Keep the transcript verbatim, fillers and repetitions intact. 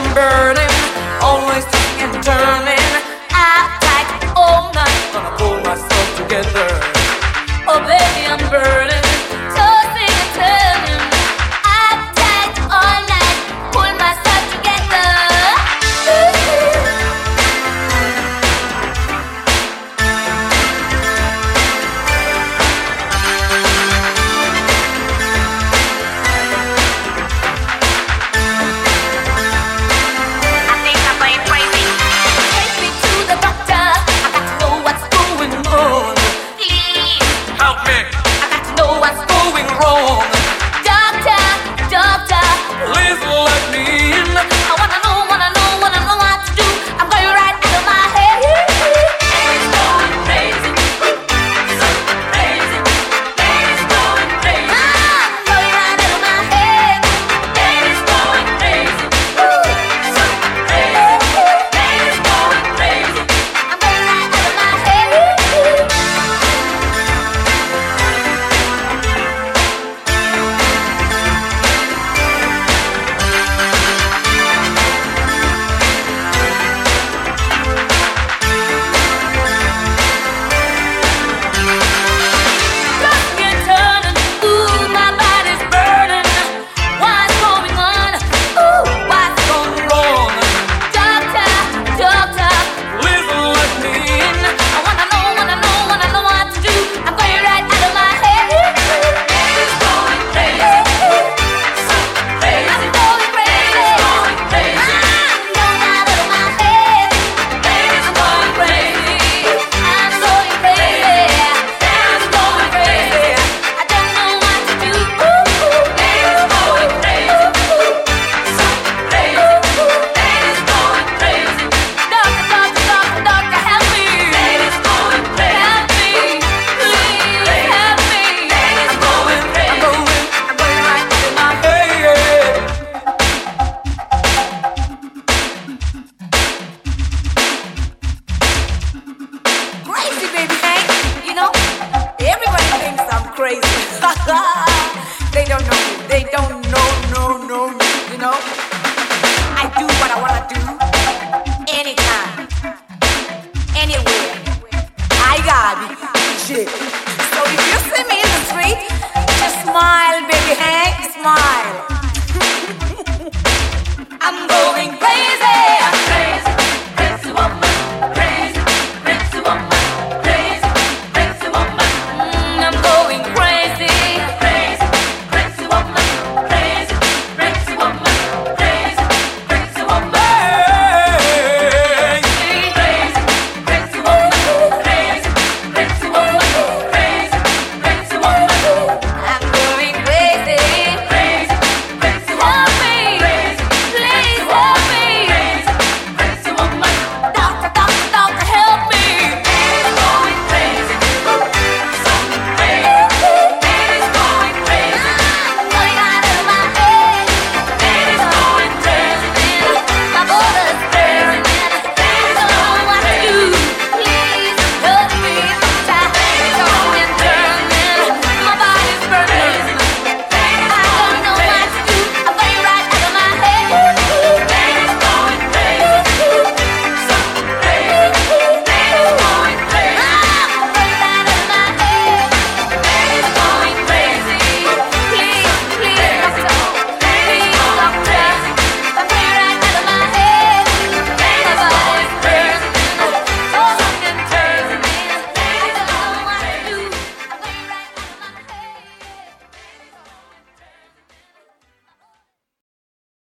I'm burning, always twisting and turning. Appetite all night, gonna pull myself together. Oh baby, I'm burning, tossing and turning. Appetite all night, pull myself together. They don't know me. They don't know, no, no, you know. I do what I wanna do, anytime, anywhere. I got it, shit. So if you see me in the street, just smile, baby, Hank, smile.